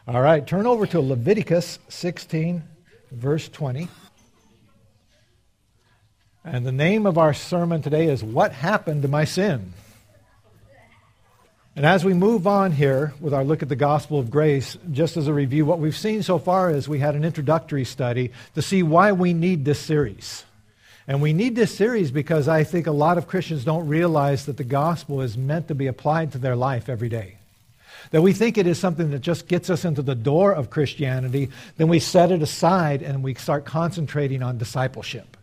All right, turn over to Leviticus 16, verse 20. And the name of our sermon today is What Happened to My Sin? And as we move on here with our look at the gospel of grace, just as a review, what we've seen so far is we had an introductory study to see why we need this series. And we need this series because I think a lot of Christians don't realize that the gospel is meant to be applied to their life every day. That we think it is something that just gets us into the door of Christianity, then we set it aside and we start concentrating on discipleship.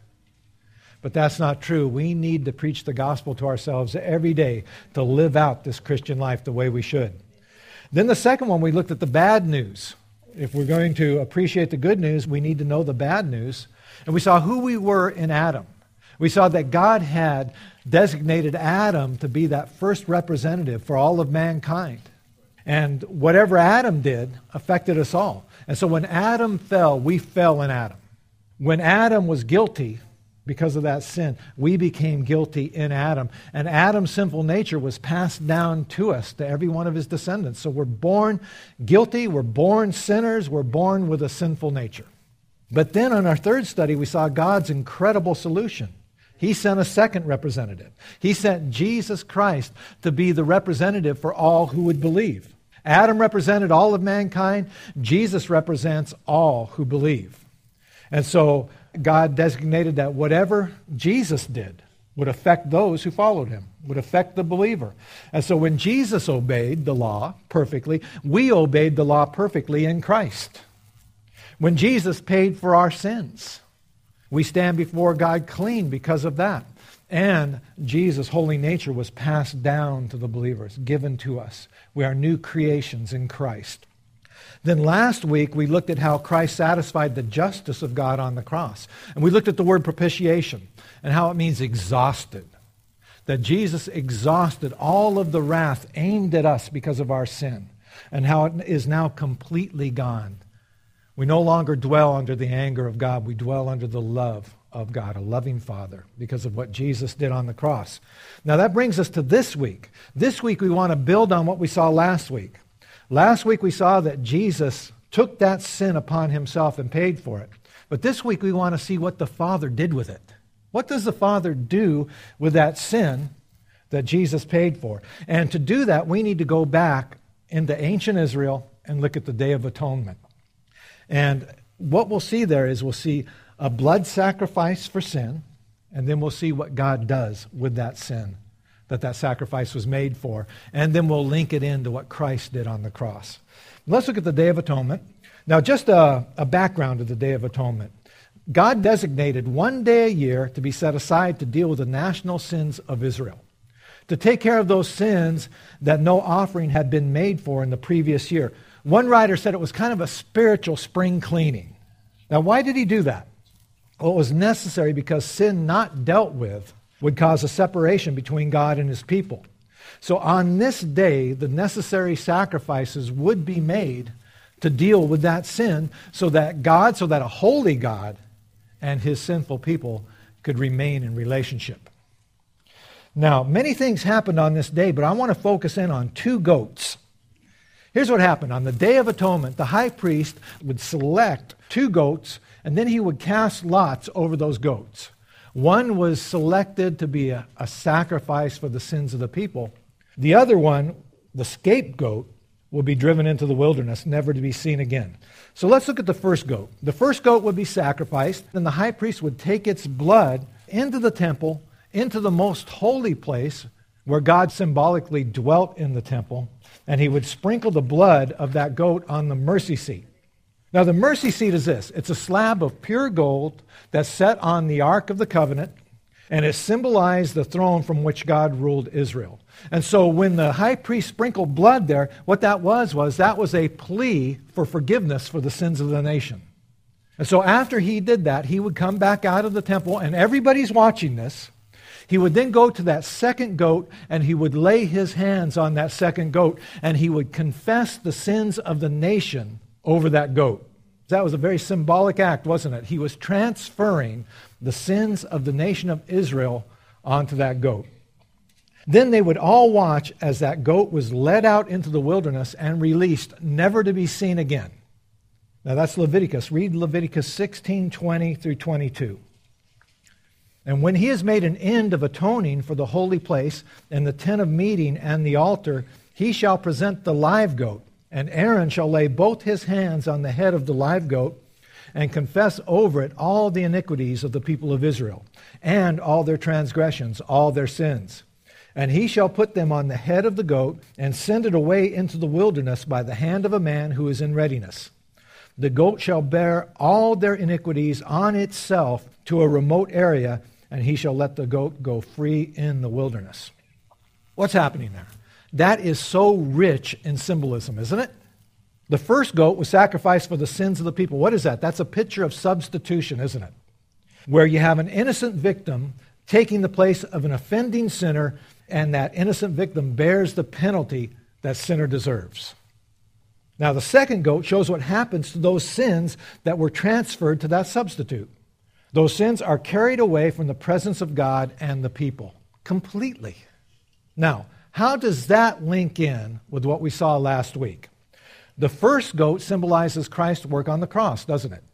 But that's not true. We need to preach the gospel to ourselves every day to live out this Christian life the way we should. Then the second one, we looked at the bad news. If we're going to appreciate the good news, we need to know the bad news. And we saw who we were in Adam. We saw that God had designated Adam to be that first representative for all of mankind. And whatever Adam did affected us all. And so when Adam fell, we fell in Adam. When Adam was guilty because of that sin, we became guilty in Adam. And Adam's sinful nature was passed down to us, to every one of his descendants. So we're born guilty, we're born sinners, we're born with a sinful nature. But then on our third study, we saw God's incredible solution. He sent a second representative. He sent Jesus Christ to be the representative for all who would believe. Adam represented all of mankind. Jesus represents all who believe. And so God designated that whatever Jesus did would affect those who followed him, would affect the believer. And so when Jesus obeyed the law perfectly, we obeyed the law perfectly in Christ. When Jesus paid for our sins, we stand before God clean because of that. And Jesus' holy nature was passed down to the believers, given to us. We are new creations in Christ. Then last week, we looked at how Christ satisfied the justice of God on the cross. And we looked at the word propitiation and how it means exhausted. That Jesus exhausted all of the wrath aimed at us because of our sin. And how it is now completely gone. We no longer dwell under the anger of God. We dwell under the love of God, a loving Father, because of what Jesus did on the cross. Now that brings us to this week. This week we want to build on what we saw last week. Last week we saw that Jesus took that sin upon himself and paid for it. But this week we want to see what the Father did with it. What does the Father do with that sin that Jesus paid for? And to do that, we need to go back into ancient Israel and look at the Day of Atonement. And what we'll see there is we'll see a blood sacrifice for sin, and then we'll see what God does with that sin that sacrifice was made for. And then we'll link it into what Christ did on the cross. Let's look at the Day of Atonement. Now, just a background of the Day of Atonement. God designated one day a year to be set aside to deal with the national sins of Israel, to take care of those sins that no offering had been made for in the previous year. One writer said it was kind of a spiritual spring cleaning. Now, why did he do that? Well, it was necessary because sin not dealt with would cause a separation between God and his people. So on this day, the necessary sacrifices would be made to deal with that sin so that a holy God and his sinful people could remain in relationship. Now, many things happened on this day, but I want to focus in on two goats. Here's what happened. On the Day of Atonement, the high priest would select two goats, and then he would cast lots over those goats. One was selected to be a sacrifice for the sins of the people. The other one, the scapegoat, will be driven into the wilderness, never to be seen again. So let's look at the first goat. The first goat would be sacrificed, and the high priest would take its blood into the temple, into the most holy place where God symbolically dwelt in the temple, and he would sprinkle the blood of that goat on the mercy seat. Now, the mercy seat is this. It's a slab of pure gold that's set on the Ark of the Covenant, and it symbolized the throne from which God ruled Israel. And so when the high priest sprinkled blood there, what that was a plea for forgiveness for the sins of the nation. And so after he did that, he would come back out of the temple, and everybody's watching this. He would then go to that second goat, and he would lay his hands on that second goat, and he would confess the sins of the nation over that goat. That was a very symbolic act, wasn't it? He was transferring the sins of the nation of Israel onto that goat. Then they would all watch as that goat was led out into the wilderness and released, never to be seen again. Now that's Leviticus. Read Leviticus 16:20 through 22. And when he has made an end of atoning for the holy place and the tent of meeting and the altar, he shall present the live goat, and Aaron shall lay both his hands on the head of the live goat and confess over it all the iniquities of the people of Israel, and all their transgressions, all their sins. And he shall put them on the head of the goat and send it away into the wilderness by the hand of a man who is in readiness. The goat shall bear all their iniquities on itself to a remote area, and he shall let the goat go free in the wilderness. What's happening there? That is so rich in symbolism, isn't it? The first goat was sacrificed for the sins of the people. What is that? That's a picture of substitution, isn't it? Where you have an innocent victim taking the place of an offending sinner, and that innocent victim bears the penalty that sinner deserves. Now, the second goat shows what happens to those sins that were transferred to that substitute. Those sins are carried away from the presence of God and the people completely. Now, how does that link in with what we saw last week? The first goat symbolizes Christ's work on the cross, doesn't it?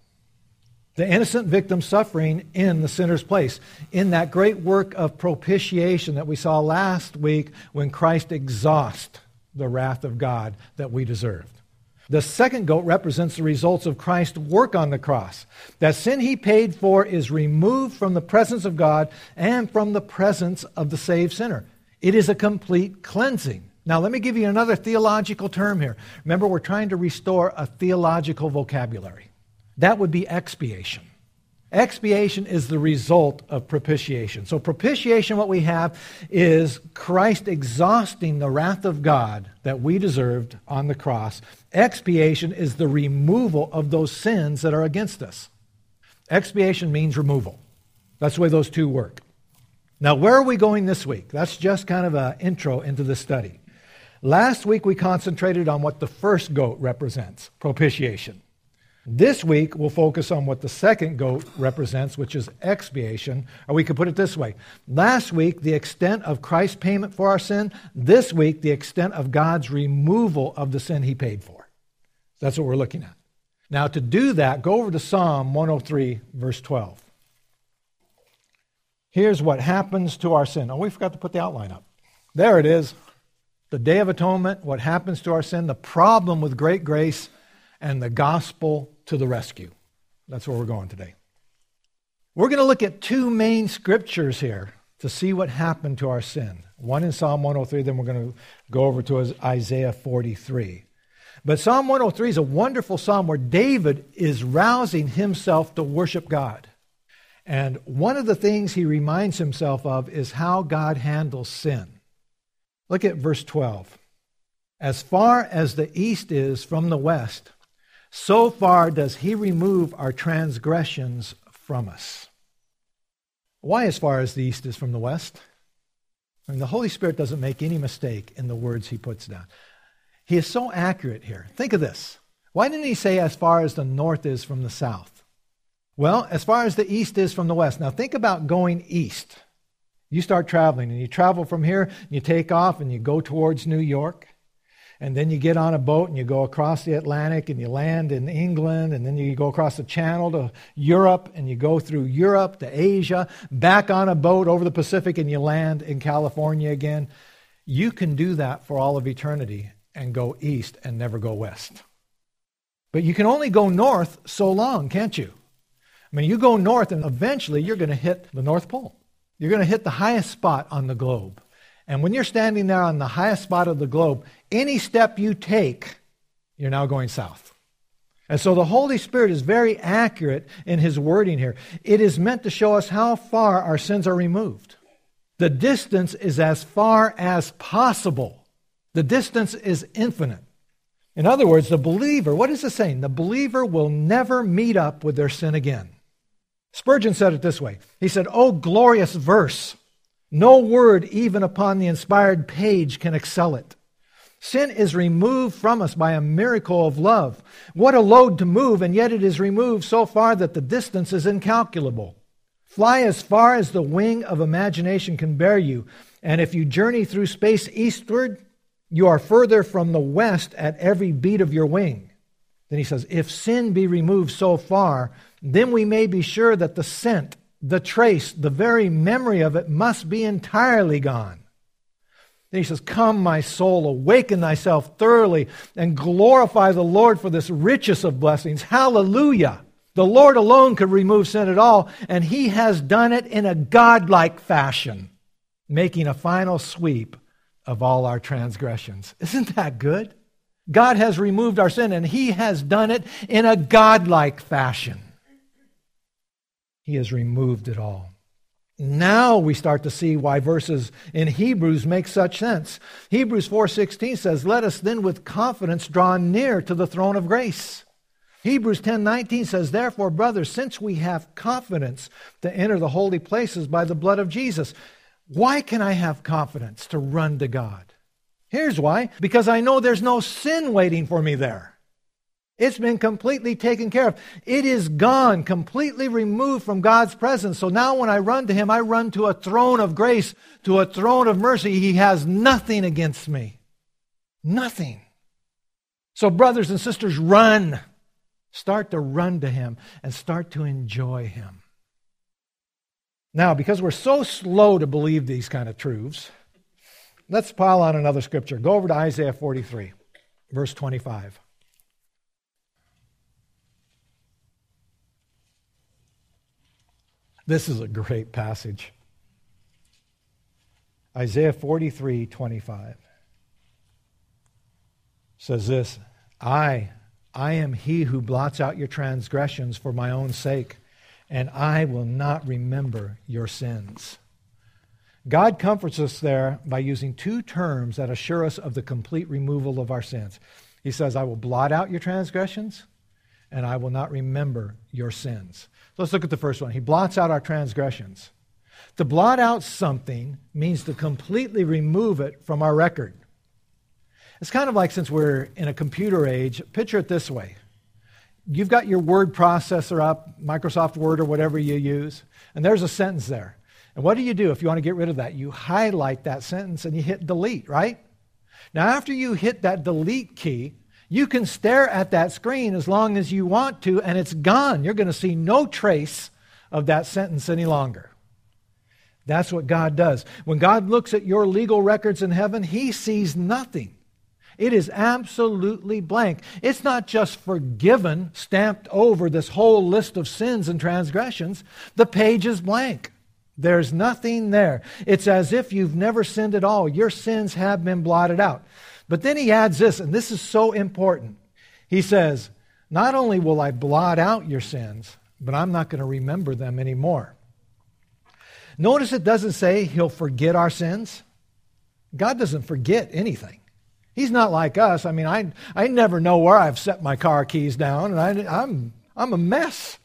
The innocent victim suffering in the sinner's place, in that great work of propitiation that we saw last week when Christ exhausts the wrath of God that we deserved. The second goat represents the results of Christ's work on the cross. That sin he paid for is removed from the presence of God and from the presence of the saved sinner. It is a complete cleansing. Now, let me give you another theological term here. Remember, we're trying to restore a theological vocabulary. That would be expiation. Expiation is the result of propitiation. So propitiation, what we have is Christ exhausting the wrath of God that we deserved on the cross. Expiation is the removal of those sins that are against us. Expiation means removal. That's the way those two work. Now, where are we going this week? That's just kind of an intro into the study. Last week we concentrated on what the first goat represents, propitiation. This week, we'll focus on what the second goat represents, which is expiation. Or we could put it this way. Last week, the extent of Christ's payment for our sin. This week, the extent of God's removal of the sin he paid for. That's what we're looking at. Now, to do that, go over to Psalm 103, verse 12. Here's what happens to our sin. Oh, we forgot to put the outline up. There it is. The Day of Atonement, what happens to our sin, the problem with great grace, and the gospel to the rescue. That's where we're going today. We're going to look at two main scriptures here to see what happened to our sin. One in Psalm 103, then we're going to go over to Isaiah 43. But Psalm 103 is a wonderful psalm where David is rousing himself to worship God. And one of the things he reminds himself of is how God handles sin. Look at verse 12. As far as the east is from the west, so far does he remove our transgressions from us. Why as far as the east is from the west? I mean, the Holy Spirit doesn't make any mistake in the words he puts down. He is so accurate here. Think of this. Why didn't he say as far as the north is from the south? Well, as far as the east is from the west. Now think about going east. You start traveling and you travel from here, and you take off and you go towards New York. And then you get on a boat and you go across the Atlantic and you land in England, and then you go across the Channel to Europe, and you go through Europe to Asia, back on a boat over the Pacific, and you land in California again. You can do that for all of eternity and go east and never go west. But you can only go north so long, can't you? I mean, you go north and eventually you're going to hit the North Pole. You're going to hit the highest spot on the globe. And when you're standing there on the highest spot of the globe, any step you take, you're now going south. And so the Holy Spirit is very accurate in his wording here. It is meant to show us how far our sins are removed. The distance is as far as possible. The distance is infinite. In other words, the believer, what is it saying? The believer will never meet up with their sin again. Spurgeon said it this way. He said, "Oh, glorious verse! No word, even upon the inspired page, can excel it. Sin is removed from us by a miracle of love. What a load to move, and yet it is removed so far that the distance is incalculable. Fly as far as the wing of imagination can bear you, And if you journey through space eastward, you are further from the west at every beat of your wing. Then he says, if sin be removed so far, then we may be sure that the scent, the trace, the very memory of it must be entirely gone. Then he says, come, my soul, awaken thyself thoroughly and glorify the Lord for this richest of blessings. Hallelujah! The Lord alone could remove sin at all, and He has done it in a godlike fashion, making a final sweep of all our transgressions. Isn't that good? God has removed our sin, and He has done it in a godlike fashion. He has removed it all. Now we start to see why verses in Hebrews make such sense. Hebrews 4:16 says, let us then with confidence draw near to the throne of grace. Hebrews 10:19 says, therefore, brothers, since we have confidence to enter the holy places by the blood of Jesus. Why can I have confidence to run to God? Here's why. Because I know there's no sin waiting for me there. It's been completely taken care of. It is gone, completely removed from God's presence. So now when I run to Him, I run to a throne of grace, to a throne of mercy. He has nothing against me. Nothing. So brothers and sisters, run. Start to run to Him and start to enjoy Him. Now, because we're so slow to believe these kind of truths, let's pile on another scripture. Go over to Isaiah 43, verse 25. This is a great passage. Isaiah 43:25 says this, I am He who blots out your transgressions for my own sake, and I will not remember your sins. God comforts us there by using two terms that assure us of the complete removal of our sins. He says, I will blot out your transgressions, and I will not remember your sins. So let's look at the first one. He blots out our transgressions. To blot out something means to completely remove it from our record. It's kind of like, since we're in a computer age, picture it this way. You've got your word processor up, Microsoft Word or whatever you use, and there's a sentence there. And what do you do if you want to get rid of that? You highlight that sentence and you hit delete, right? Now, after you hit that delete key, you can stare at that screen as long as you want to, and it's gone. You're going to see no trace of that sentence any longer. That's what God does. When God looks at your legal records in heaven, He sees nothing. It is absolutely blank. It's not just forgiven, stamped over this whole list of sins and transgressions. The page is blank. There's nothing there. It's as if you've never sinned at all. Your sins have been blotted out. But then he adds this, and this is so important. He says, not only will I blot out your sins, but I'm not going to remember them anymore. Notice it doesn't say He'll forget our sins. God doesn't forget anything. He's not like us. I mean, I never know where I've set my car keys down, and I'm a mess.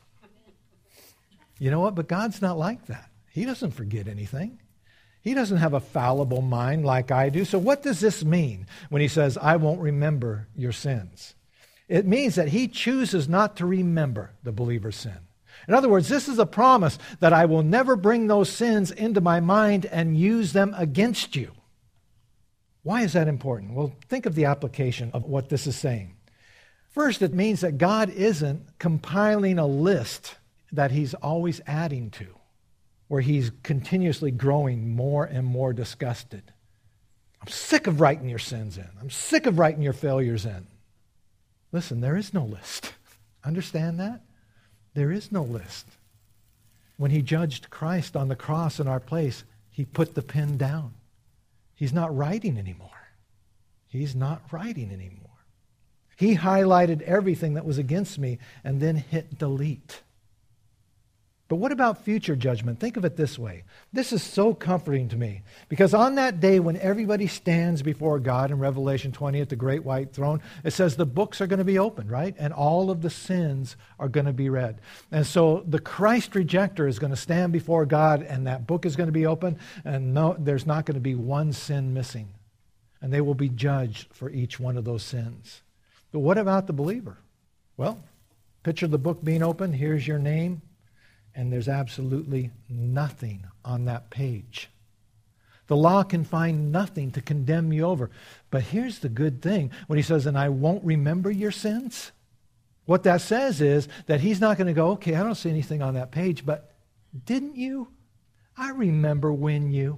You know what? But God's not like that. He doesn't forget anything. He doesn't have a fallible mind like I do. So what does this mean when He says, I won't remember your sins? It means that He chooses not to remember the believer's sin. In other words, this is a promise that I will never bring those sins into my mind and use them against you. Why is that important? Well, think of the application of what this is saying. First, it means that God isn't compiling a list that He's always adding to, where He's continuously growing more and more disgusted. I'm sick of writing your sins in. I'm sick of writing your failures in. Listen, there is no list. Understand that? There is no list. When He judged Christ on the cross in our place, He put the pen down. He's not writing anymore. He's not writing anymore. He highlighted everything that was against me and then hit delete. But what about future judgment? Think of it this way. This is so comforting to me, because on that day when everybody stands before God in Revelation 20 at the great white throne, it says the books are going to be opened, right? And all of the sins are going to be read. And so the Christ rejecter is going to stand before God, and that book is going to be open, and no, there's not going to be one sin missing. And they will be judged for each one of those sins. But what about the believer? Well, picture the book being open. Here's your name. And there's absolutely nothing on that page. The law can find nothing to condemn you over. But here's the good thing. When he says, and I won't remember your sins, what that says is that he's not going to go, okay, I don't see anything on that page, but didn't you? I remember when you.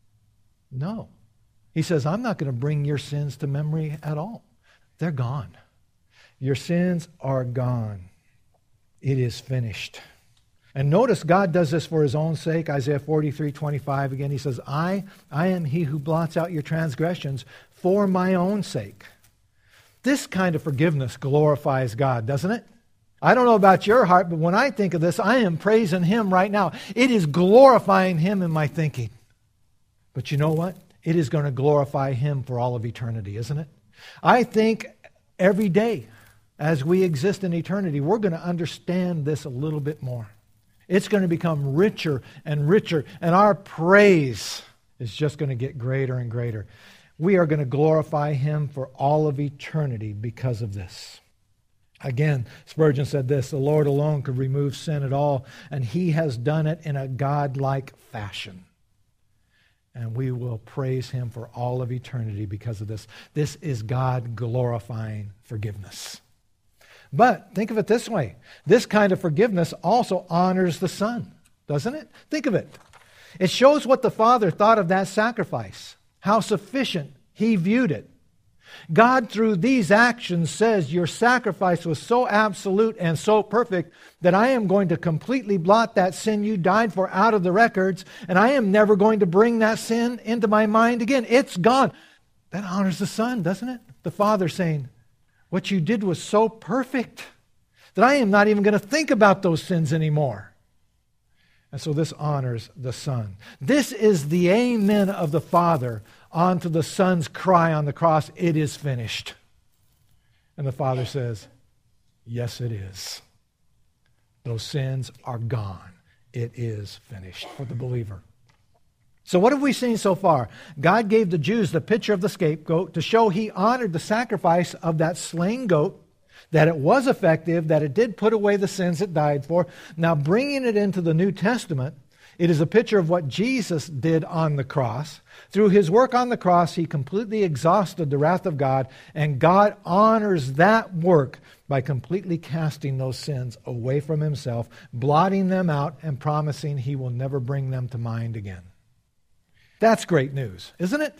No. He says, I'm not going to bring your sins to memory at all. They're gone. Your sins are gone. It is finished. And notice God does this for his own sake. Isaiah 43:25 again, he says, I am he who blots out your transgressions for my own sake. This kind of forgiveness glorifies God, doesn't it? I don't know about your heart, but when I think of this, I am praising him right now. It is glorifying him in my thinking. But you know what? It is going to glorify him for all of eternity, isn't it? I think every day as we exist in eternity, we're going to understand this a little bit more. It's going to become richer and richer, and our praise is just going to get greater and greater. We are going to glorify him for all of eternity because of this. Again, Spurgeon said this, the Lord alone could remove sin at all, and he has done it in a God-like fashion. And we will praise him for all of eternity because of this. This is God glorifying forgiveness. But think of it this way. This kind of forgiveness also honors the Son, doesn't it? Think of it. It shows what the Father thought of that sacrifice, how sufficient he viewed it. God, through these actions, says, your sacrifice was so absolute and so perfect that I am going to completely blot that sin you died for out of the records, and I am never going to bring that sin into my mind again. It's gone. That honors the Son, doesn't it? The Father saying, what you did was so perfect that I am not even going to think about those sins anymore. And so this honors the Son. This is the amen of the Father onto the Son's cry on the cross, it is finished. And the Father says, yes, it is. Those sins are gone. It is finished for the believer. So what have we seen so far? God gave the Jews the picture of the scapegoat to show he honored the sacrifice of that slain goat, that it was effective, that it did put away the sins it died for. Now bringing it into the New Testament, it is a picture of what Jesus did on the cross. Through his work on the cross, he completely exhausted the wrath of God, and God honors that work by completely casting those sins away from himself, blotting them out, and promising he will never bring them to mind again. That's great news, isn't it?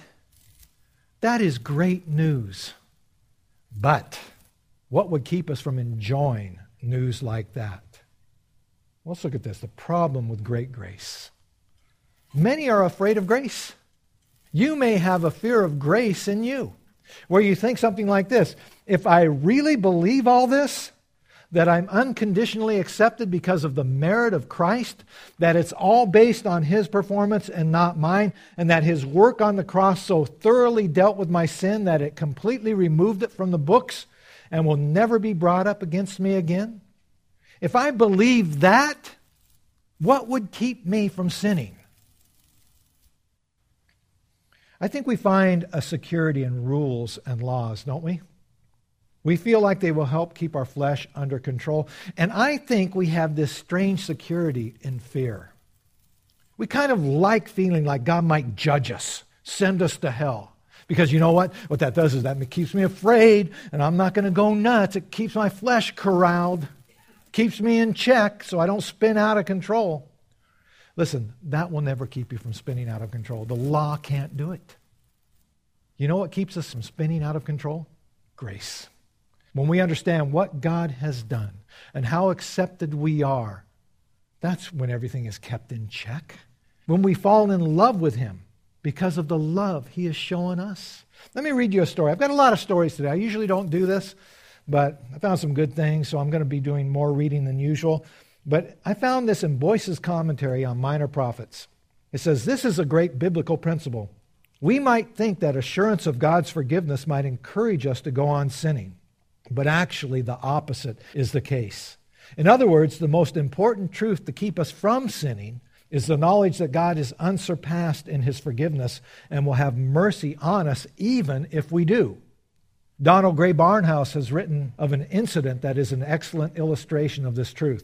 That is great news. But what would keep us from enjoying news like that? Let's look at this, the problem with great grace. Many are afraid of grace. You may have a fear of grace in you, where you think something like this, if I really believe all this, that I'm unconditionally accepted because of the merit of Christ, that it's all based on his performance and not mine, and that his work on the cross so thoroughly dealt with my sin that it completely removed it from the books and will never be brought up against me again. If I believe that, what would keep me from sinning? I think we find a security in rules and laws, don't we? We feel like they will help keep our flesh under control. And I think we have this strange security in fear. We kind of like feeling like God might judge us, send us to hell. Because you know what? What that does is that keeps me afraid, and I'm not going to go nuts. It keeps my flesh corralled, keeps me in check so I don't spin out of control. Listen, that will never keep you from spinning out of control. The law can't do it. You know what keeps us from spinning out of control? Grace. When we understand what God has done and how accepted we are, that's when everything is kept in check. When we fall in love with him because of the love he has shown us. Let me read you a story. I've got a lot of stories today. I usually don't do this, but I found some good things, so I'm going to be doing more reading than usual. But I found this in Boyce's commentary on Minor Prophets. It says, this is a great biblical principle. We might think that assurance of God's forgiveness might encourage us to go on sinning. But actually, the opposite is the case. In other words, the most important truth to keep us from sinning is the knowledge that God is unsurpassed in his forgiveness and will have mercy on us even if we do. Donald Gray Barnhouse has written of an incident that is an excellent illustration of this truth.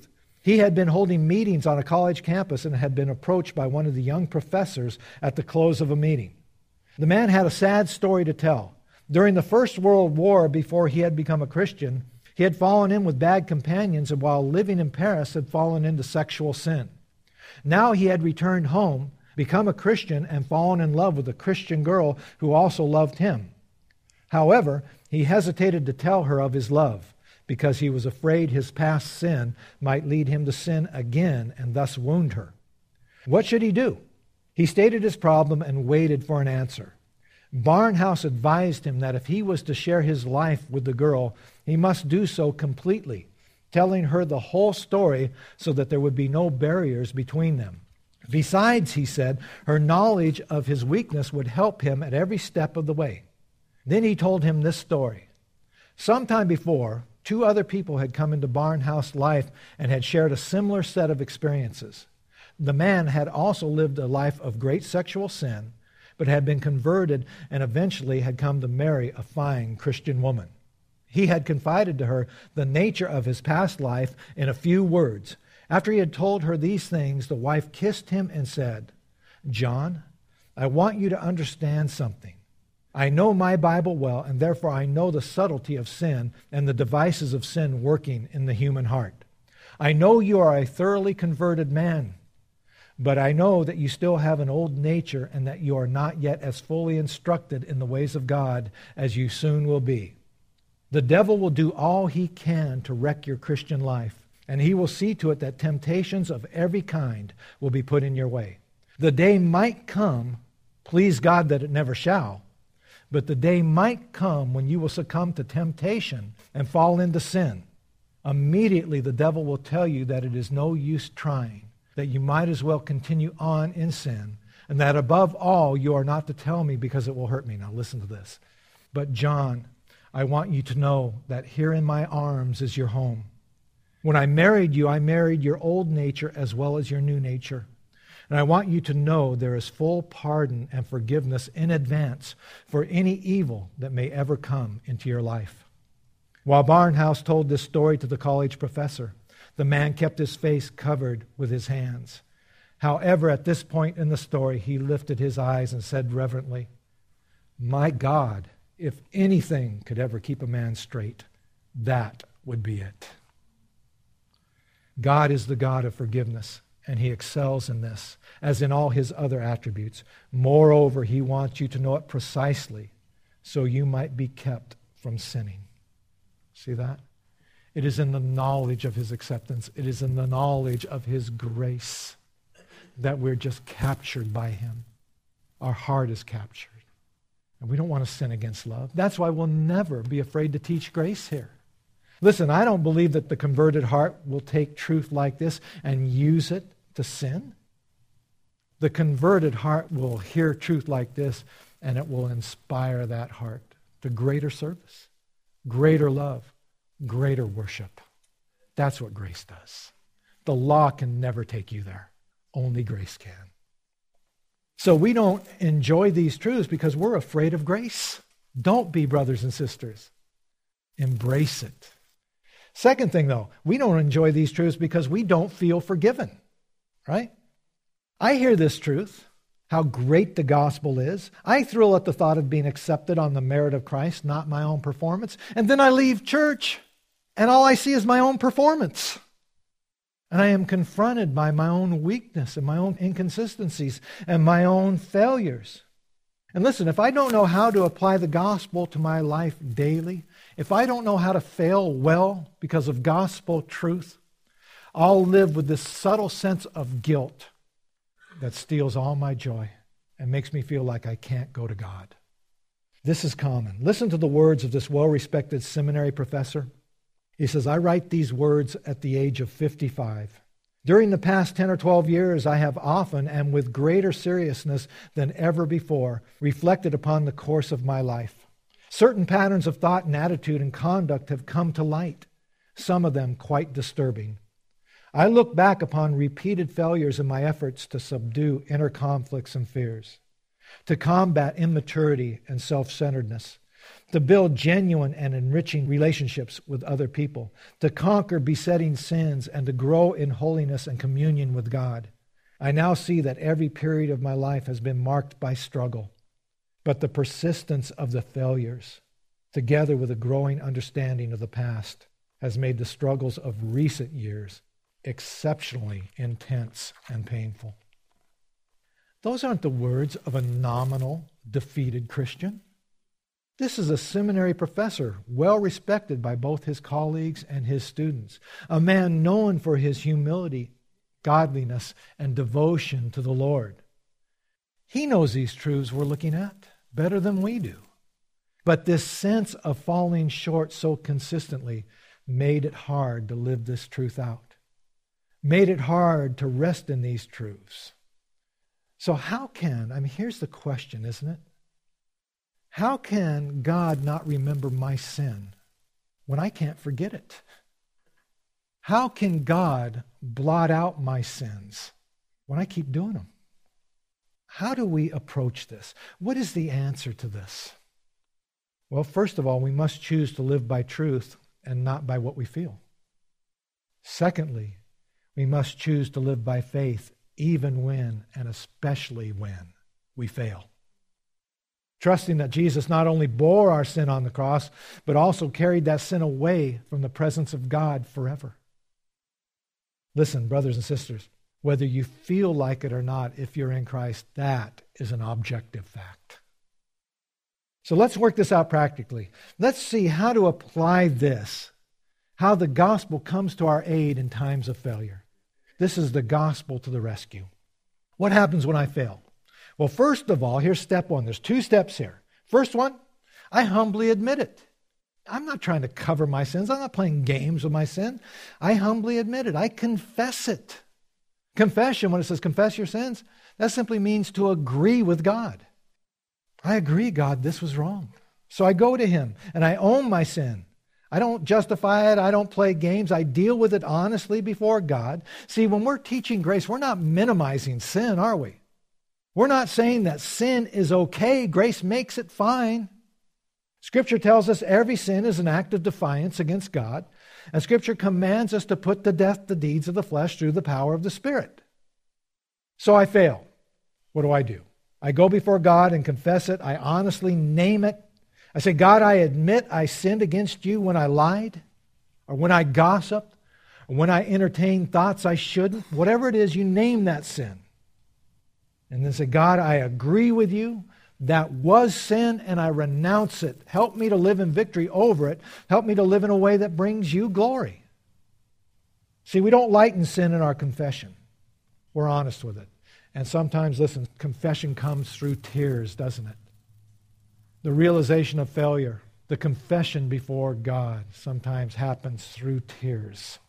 He had been holding meetings on a college campus and had been approached by one of the young professors at the close of a meeting. The man had a sad story to tell. During the First World War, before he had become a Christian, he had fallen in with bad companions and while living in Paris had fallen into sexual sin. Now he had returned home, become a Christian, and fallen in love with a Christian girl who also loved him. However, he hesitated to tell her of his love because he was afraid his past sin might lead him to sin again and thus wound her. What should he do? He stated his problem and waited for an answer. Barnhouse advised him that if he was to share his life with the girl, he must do so completely, telling her the whole story so that there would be no barriers between them. Besides, he said, her knowledge of his weakness would help him at every step of the way. Then he told him this story. Sometime before, 2 other people had come into Barnhouse's life and had shared a similar set of experiences. The man had also lived a life of great sexual sin, but had been converted and eventually had come to marry a fine Christian woman. He had confided to her the nature of his past life in a few words. After he had told her these things, the wife kissed him and said, "John, I want you to understand something. I know my Bible well, and therefore I know the subtlety of sin and the devices of sin working in the human heart. I know you are a thoroughly converted man, but I know that you still have an old nature and that you are not yet as fully instructed in the ways of God as you soon will be. The devil will do all he can to wreck your Christian life, and he will see to it that temptations of every kind will be put in your way. The day might come, please God that it never shall, but the day might come when you will succumb to temptation and fall into sin. Immediately the devil will tell you that it is no use trying, that you might as well continue on in sin, and that above all you are not to tell me because it will hurt me." Now listen to this. "But John, I want you to know that here in my arms is your home. When I married you, I married your old nature as well as your new nature. And I want you to know there is full pardon and forgiveness in advance for any evil that may ever come into your life." While Barnhouse told this story to the college professor, the man kept his face covered with his hands. However, at this point in the story, he lifted his eyes and said reverently, "My God, if anything could ever keep a man straight, that would be it." God is the God of forgiveness, and he excels in this, as in all his other attributes. Moreover, he wants you to know it precisely, so you might be kept from sinning. See that? It is in the knowledge of his acceptance. It is in the knowledge of his grace that we're just captured by him. Our heart is captured. And we don't want to sin against love. That's why we'll never be afraid to teach grace here. Listen, I don't believe that the converted heart will take truth like this and use it to sin. The converted heart will hear truth like this, and it will inspire that heart to greater service, greater love, greater worship. That's what grace does. The law can never take you there. Only grace can. So we don't enjoy these truths because we're afraid of grace. Don't be, brothers and sisters. Embrace it. Second thing, though, we don't enjoy these truths because we don't feel forgiven, right? I hear this truth, how great the gospel is. I thrill at the thought of being accepted on the merit of Christ, not my own performance. And then I leave church, and all I see is my own performance. And I am confronted by my own weakness and my own inconsistencies and my own failures. And listen, if I don't know how to apply the gospel to my life daily, if I don't know how to fail well because of gospel truth, I'll live with this subtle sense of guilt that steals all my joy and makes me feel like I can't go to God. This is common. Listen to the words of this well-respected seminary professor. He says, "I write these words at the age of 55. During the past 10 or 12 years, I have often and with greater seriousness than ever before reflected upon the course of my life. Certain patterns of thought and attitude and conduct have come to light, some of them quite disturbing. I look back upon repeated failures in my efforts to subdue inner conflicts and fears, to combat immaturity and self-centeredness, to build genuine and enriching relationships with other people, to conquer besetting sins, and to grow in holiness and communion with God. I now see that every period of my life has been marked by struggle, but the persistence of the failures, together with a growing understanding of the past, has made the struggles of recent years exceptionally intense and painful. Those aren't the words of a nominal, defeated Christian. This is a seminary professor, well respected by both his colleagues and his students, a man known for his humility, godliness, and devotion to the Lord. He knows these truths we're looking at better than we do. But this sense of falling short so consistently made it hard to live this truth out, made it hard to rest in these truths. So here's the question, isn't it? How can God not remember my sin when I can't forget it? How can God blot out my sins when I keep doing them? How do we approach this? What is the answer to this? Well, first of all, we must choose to live by truth and not by what we feel. Secondly, we must choose to live by faith even when and especially when we fail. Trusting that Jesus not only bore our sin on the cross, but also carried that sin away from the presence of God forever. Listen, brothers and sisters, whether you feel like it or not, if you're in Christ, that is an objective fact. So let's work this out practically. Let's see how to apply this, how the gospel comes to our aid in times of failure. This is the gospel to the rescue. What happens when I fail? Well, first of all, here's step one. There's 2 steps here. First one, I humbly admit it. I'm not trying to cover my sins. I'm not playing games with my sin. I humbly admit it. I confess it. Confession, when it says confess your sins, that simply means to agree with God. I agree, God, this was wrong. So I go to Him and I own my sin. I don't justify it. I don't play games. I deal with it honestly before God. See, when we're teaching grace, we're not minimizing sin, are we? We're not saying that sin is okay. Grace makes it fine. Scripture tells us every sin is an act of defiance against God, and Scripture commands us to put to death the deeds of the flesh through the power of the Spirit. So I fail. What do? I go before God and confess it. I honestly name it. I say, God, I admit I sinned against you when I lied, or when I gossiped, or when I entertained thoughts I shouldn't. Whatever it is, you name that sin. And then say, God, I agree with you. That was sin, and I renounce it. Help me to live in victory over it. Help me to live in a way that brings you glory. See, we don't lighten sin in our confession. We're honest with it. And sometimes, listen, confession comes through tears, doesn't it? The realization of failure, the confession before God sometimes happens through tears.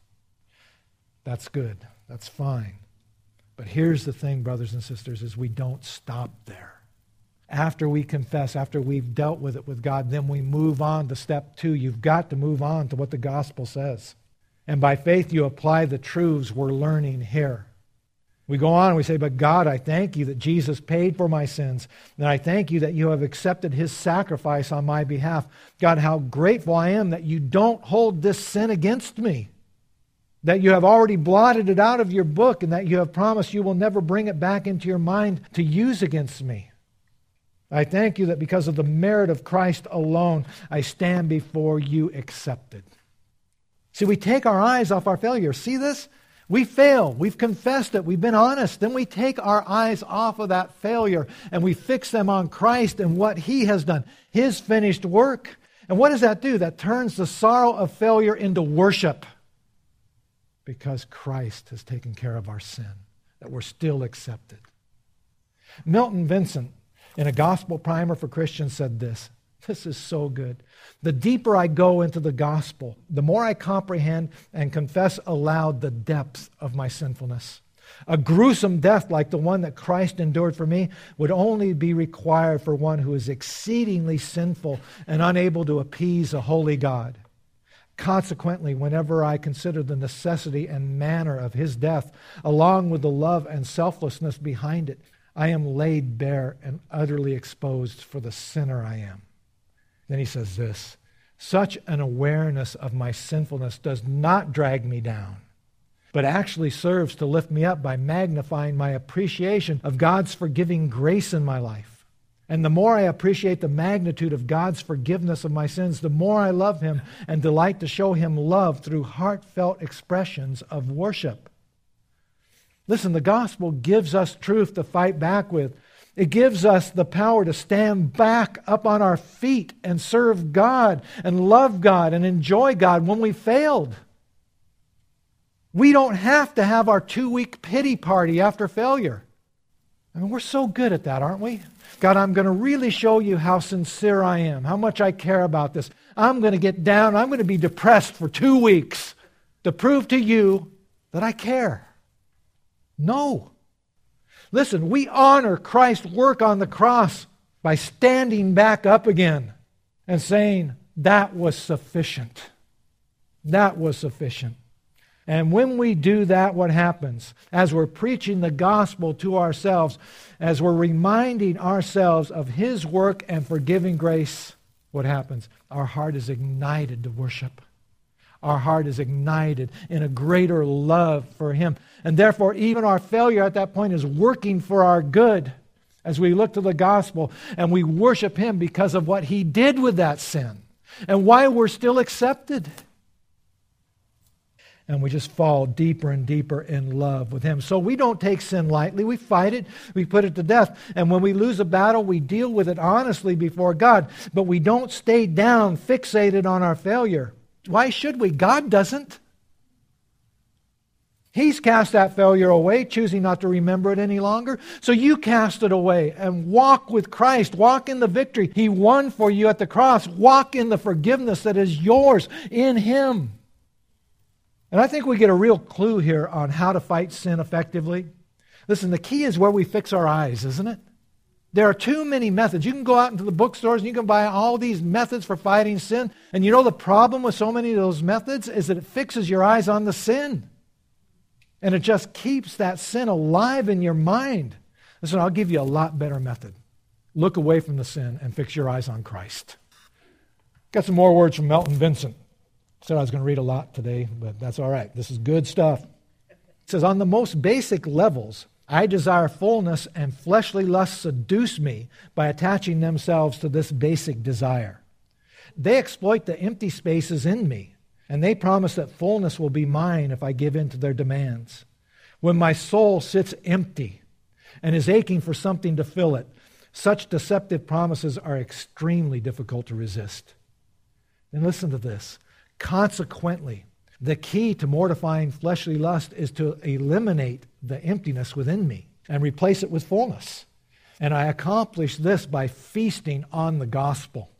That's good. That's fine. But here's the thing, brothers and sisters, is we don't stop there. After we confess, after we've dealt with it with God, then we move on to step 2. You've got to move on to what the gospel says. And by faith, you apply the truths we're learning here. We go on and we say, but God, I thank you that Jesus paid for my sins. And I thank you that you have accepted His sacrifice on my behalf. God, how grateful I am that you don't hold this sin against me. That you have already blotted it out of your book, and that you have promised you will never bring it back into your mind to use against me. I thank you that because of the merit of Christ alone, I stand before you accepted. See, we take our eyes off our failure. See this? We fail. We've confessed it. We've been honest. Then we take our eyes off of that failure and we fix them on Christ and what He has done, His finished work. And what does that do? That turns the sorrow of failure into worship. Because Christ has taken care of our sin, that we're still accepted. Milton Vincent, in a gospel primer for Christians, said this. This is so good. The deeper I go into the gospel, the more I comprehend and confess aloud the depth of my sinfulness. A gruesome death like the one that Christ endured for me would only be required for one who is exceedingly sinful and unable to appease a holy God. Consequently, whenever I consider the necessity and manner of His death, along with the love and selflessness behind it, I am laid bare and utterly exposed for the sinner I am. Then he says this, such an awareness of my sinfulness does not drag me down, but actually serves to lift me up by magnifying my appreciation of God's forgiving grace in my life. And the more I appreciate the magnitude of God's forgiveness of my sins, the more I love Him and delight to show Him love through heartfelt expressions of worship. Listen, the gospel gives us truth to fight back with. It gives us the power to stand back up on our feet and serve God and love God and enjoy God when we failed. We don't have to have our 2-week pity party after failure. I mean, we're so good at that, aren't we? God, I'm going to really show you how sincere I am, how much I care about this. I'm going to get down. I'm going to be depressed for 2 weeks to prove to you that I care. No. Listen, we honor Christ's work on the cross by standing back up again and saying, that was sufficient. That was sufficient. And when we do that, what happens? As we're preaching the gospel to ourselves, as we're reminding ourselves of His work and forgiving grace, what happens? Our heart is ignited to worship. Our heart is ignited in a greater love for Him. And therefore, even our failure at that point is working for our good as we look to the gospel and we worship Him because of what He did with that sin and why we're still accepted. And we just fall deeper and deeper in love with Him. So we don't take sin lightly. We fight it. We put it to death. And when we lose a battle, we deal with it honestly before God. But we don't stay down, fixated on our failure. Why should we? God doesn't. He's cast that failure away, choosing not to remember it any longer. So you cast it away and walk with Christ. Walk in the victory He won for you at the cross. Walk in the forgiveness that is yours in Him. And I think we get a real clue here on how to fight sin effectively. Listen, the key is where we fix our eyes, isn't it? There are too many methods. You can go out into the bookstores and you can buy all these methods for fighting sin. And you know the problem with so many of those methods is that it fixes your eyes on the sin. And it just keeps that sin alive in your mind. Listen, I'll give you a lot better method. Look away from the sin and fix your eyes on Christ. Got some more words from Melton Vincent. Said I was going to read a lot today, but that's all right. This is good stuff. It says, on the most basic levels, I desire fullness, and fleshly lusts seduce me by attaching themselves to this basic desire. They exploit the empty spaces in me, and they promise that fullness will be mine if I give in to their demands. When my soul sits empty and is aching for something to fill it, such deceptive promises are extremely difficult to resist. And listen to this. Consequently, the key to mortifying fleshly lust is to eliminate the emptiness within me and replace it with fullness. And I accomplish this by feasting on the gospel.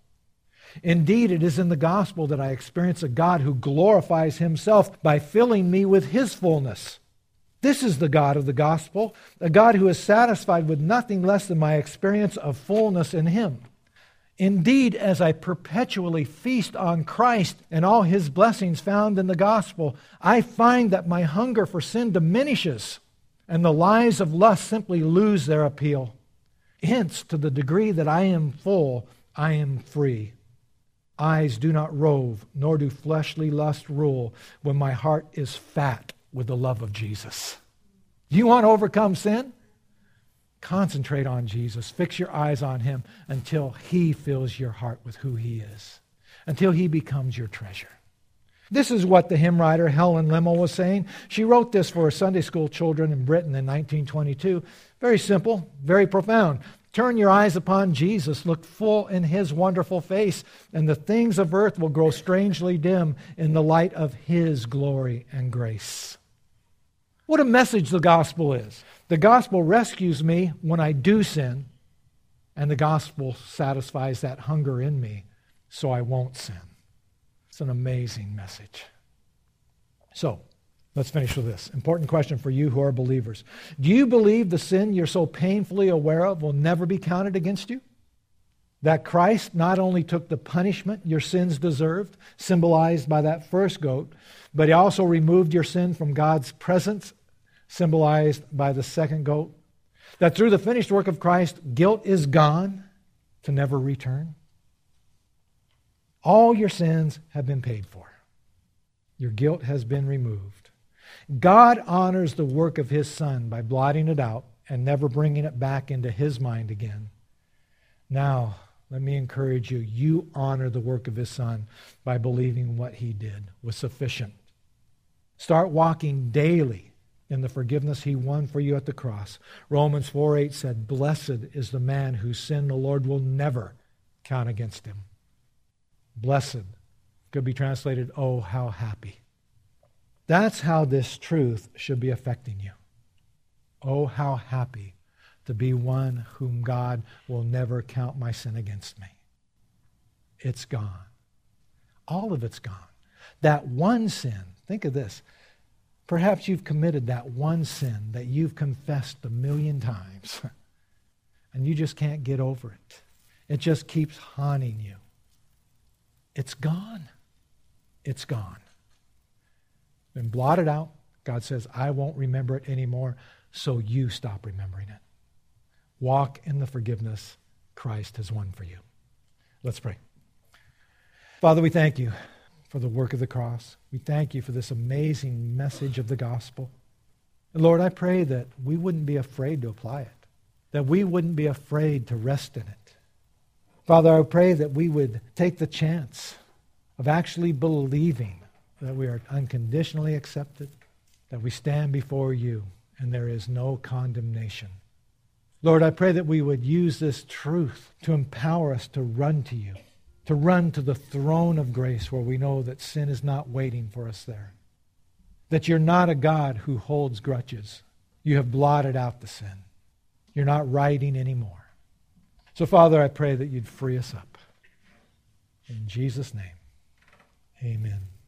Indeed, it is in the gospel that I experience a God who glorifies Himself by filling me with His fullness. This is the God of the gospel, a God who is satisfied with nothing less than my experience of fullness in Him. Indeed, as I perpetually feast on Christ and all His blessings found in the gospel, I find that my hunger for sin diminishes and the lies of lust simply lose their appeal. Hence, to the degree that I am full, I am free. Eyes do not rove, nor do fleshly lust rule when my heart is fat with the love of Jesus. You want to overcome sin? Concentrate on Jesus. Fix your eyes on Him until He fills your heart with who He is, until He becomes your treasure. This is what the hymn writer Helen Lemmel was saying. She wrote this for her Sunday school children in Britain in 1922. Very simple, very profound. Turn your eyes upon Jesus, look full in His wonderful face, and the things of earth will grow strangely dim in the light of His glory and grace. What a message the gospel is. The gospel rescues me when I do sin, and the gospel satisfies that hunger in me so I won't sin. It's an amazing message. So, let's finish with this. Important question for you who are believers. Do you believe the sin you're so painfully aware of will never be counted against you? That Christ not only took the punishment your sins deserved, symbolized by that first goat, but He also removed your sin from God's presence, symbolized by the second goat. That through the finished work of Christ, guilt is gone to never return. All your sins have been paid for. Your guilt has been removed. God honors the work of His Son by blotting it out and never bringing it back into His mind again. Now, let me encourage you, you honor the work of His Son by believing what He did was sufficient. Start walking daily in the forgiveness He won for you at the cross. Romans 4:8 said, "Blessed is the man whose sin the Lord will never count against him." Blessed could be translated, "Oh, how happy." That's how this truth should be affecting you. Oh, how happy to be one whom God will never count my sin against me. It's gone. All of it's gone. That one sin, think of this. Perhaps you've committed that one sin that you've confessed 1,000,000 times, and you just can't get over it. It just keeps haunting you. It's gone. It's gone. Been blotted out. God says, I won't remember it anymore, so you stop remembering it. Walk in the forgiveness Christ has won for you. Let's pray. Father, we thank you for the work of the cross. We thank you for this amazing message of the gospel. And Lord, I pray that we wouldn't be afraid to apply it, that we wouldn't be afraid to rest in it. Father, I pray that we would take the chance of actually believing that we are unconditionally accepted, that we stand before you and there is no condemnation. Lord, I pray that we would use this truth to empower us to run to you, to run to the throne of grace where we know that sin is not waiting for us there, that you're not a God who holds grudges. You have blotted out the sin. You're not writing anymore. So, Father, I pray that you'd free us up. In Jesus' name, amen.